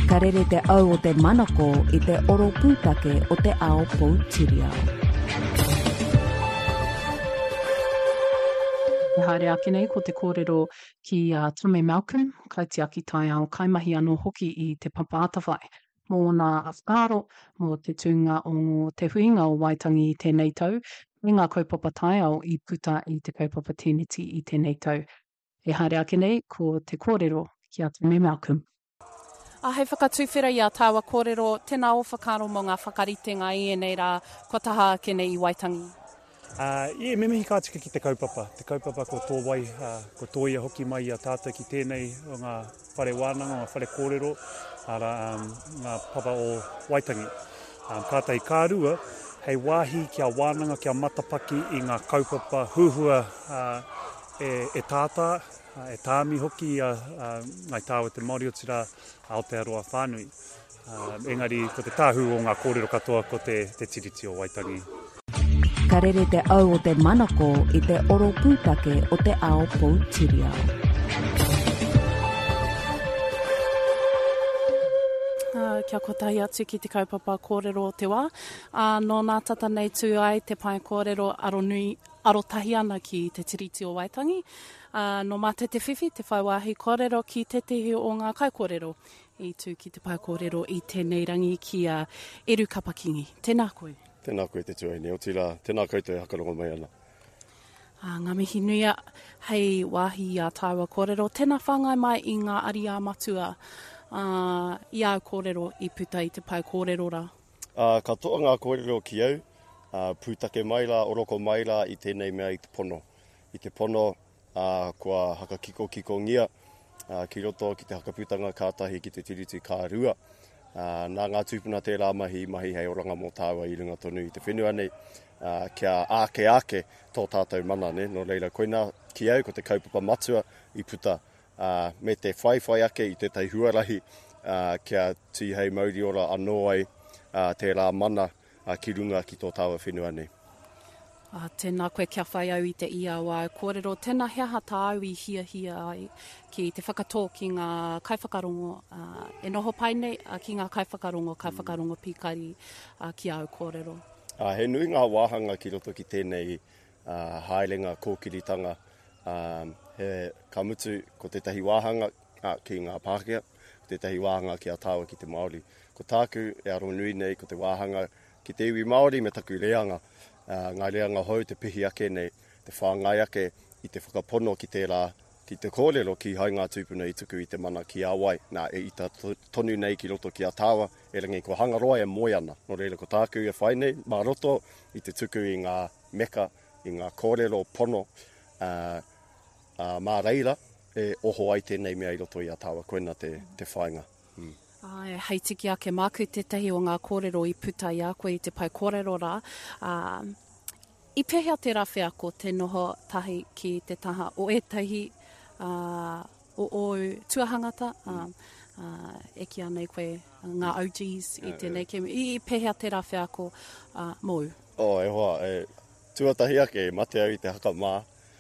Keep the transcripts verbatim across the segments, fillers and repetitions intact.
Ka rere te au o te manako i te oro pūtake o te ao Poutireo. E haere ake nei ko te kōrero ki uh, Tommy Malcolm, kai te aki tai ao, kai mahi anō hoki i te papaatawhai. Mō ngā whakaro, mō te tūnga o te huinga o Waitangi i tēnei tau, i ngā kaupapa tai ao i puta i te kaupapa Tīniti i tēnei tau. E haere ake nei ko te kōrero ki a Tommy Malcolm. A hei whakatūwhera i a tāua kōrero, tēnā o whakaro mō ngā whakaritenga i e nei rā, kua taha ake nei i Waitangi. Uh, yeah, me mihi ka tika ki te kaupapa. Te kaupapa ko tō wai, uh, ko tō ia hoki mai a tātou ki tēnei o ngā whare wānanga, ngā whare kōrero, ara um, ngā papa o Waitangi. Um, ka tai kārua, hei wāhi kia wānanga, kia matapaki i ngā kaupapa huhua uh, e, e tātā, uh, e tāmi hoki a uh, uh, ngai tāua te Māori o tira Aotearoa whānui. Uh, engari, ko te tāhu o ngā kōrero katoa ko te, te tiriti o Waitangi. Ka rere te au o te manako i te oro pūtake o te ao Poutireo. Uh, kia kotahi atu ki te kaupapa kōrero o te wā. Uh, no nā tata nei tū ai te pai kōrero aro nui, aro tahi ana ki te tiriti o Waitangi. Uh, no mate te whiwhi, te whaiwahi kōrero ki te tehi o ngā kai kōrero. I tū ki te pai kōrero i tēnei rangi ki a Eru Kapakingi. Tēnā koe. Tēnā koe te tuaini, o tira, tēnā koe te hakarongo mai ana. Uh, ngā mihi nuia, hei wāhi a tāua kōrero, tēnā whāngai mai i ngā ari a matua uh, i au kōrero i puta i te pai kōrero ra. Uh, ka toa ngā kōrero ki au, uh, pūtake mai la, oroko mai la i tēnei mea i te pono. I te pono, uh, kua haka kiko kiko ngia, uh, ki roto ki te hakaputanga kātahi ki te tiriti kārua. Uh, nā ngā tūpuna tērā mahi, mahi hei oranga mō tāua i runga tonu i te whenua nei, uh, kia āke āke tō tātou mana, ne? No reira, koina ki au, ko te kaupapa matua i puta, uh, me te whai whai ake i te tai huarahi, uh, kia tī hei mauri ora anō ai uh, tērā mana uh, ki runga ki tō tāua whenua nei. Uh, tēnā koe kia whai au i te ia wā kōrero, tēnā hea hata au i hia hia ai ki te whakatō ki ngā kaiwhakarongo. Uh, e noho pai nei uh, ki ngā kaiwhakarongo, kaiwhakarongo pikari uh, ki au kōrero. Uh, he nui ngā wāhanga ki roto ki tēnei uh, haerenga kōkiritanga. Um, he kamutu ko te tahi wāhanga uh, ki ngā Pākehā, ko te tahi wāhanga ki a tāua ki te Māori. Ko tāku e aro nui nei ko te wāhanga ki te iwi Māori me taku reanga. Uh, ngā reanga hou te pihi ake nei, te whāngai ake i te whakapono ki te rā, ki te kōrero ki hai ngā tūpuna i tuku i te mana ki a wai. Nā e i ta tonu nei ki roto ki a tāua, e rangi ko hangaroa e moi ana. No reira ko tāku e whai nei, mā roto i te tuku i ngā meka, i ngā kōrero pono, uh, uh, mā reira, e oho ai tēnei mea i roto i a tāua, koina te, te whainga. Mm. Ai, hei tiki ake māku te tahi o ngā kōrero i puta i a koe i te pai kōrero rā. Uh, I pehea te rā whea ko te noho tahi ki te taha o e tahi uh, o o tuahangata. Uh, uh, e ki anei koe ngā O Gs i tēnei kemi. I, I pehea te rā whea ko uh, mou. O, e hoa, e, tuatahi ake mate au i te haka mā.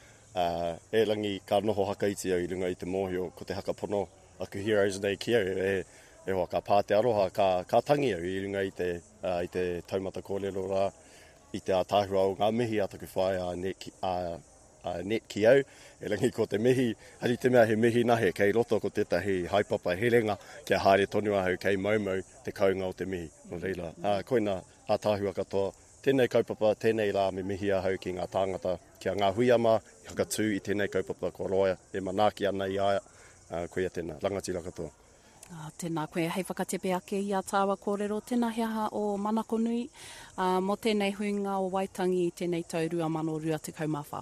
Uh, e rangi ka noho haka iti au i runga i te mōhio ko te haka pono aku Heroes Day ki au. E, E hoa, ka pāte aroha, ka, ka tangi au i runga i te, uh, i te taumata kōrero rā, i te ātāhua o ngā mihi ataku whae a net ki, a, a net ki au. E rangi ko te mihi, hari te mea he mihi nahe, kei roto ko tētahi haipapa herenga, kia haere tonu ahau kei maumau te kaunga o te mihi. No reira, uh, koina ātāhua katoa, tēnei kaupapa, tēnei rā me mihi ahau ki ngā tāngata, kia ngā huiama, i haka tū i tēnei kaupapa ko roia, e manaki ana i aia, uh, koia tēnā, rangatira katoa. Uh, tēnā koe, hei whakatepe ake i a tāua kōrero, tēnā heaha o Manako Nui, uh, mo tēnei huinga o Waitangi i tēnei tau rua mano rua te kaumawha.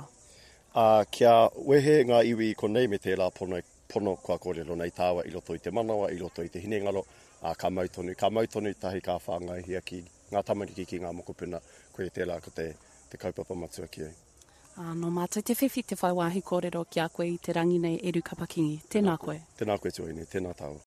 Uh, kia wehe ngā iwi i konei me tērā pono, pono kua kōrero nei tāua i roto i te manawa, i roto i te hinengaro, uh, ka mautonu, ka mautonu tahi ka whāngai hia ki ngā tamariki ki ngā mokopuna, koe tērā ko te, te kaupapa matua ki au. Uh, no mātou te whiwhi te whaiwahi kōrero ki a koe i te rangi nei Eru Kapakingi. Tēnā koe. Tēnā koe tuaini, tēnā tāua.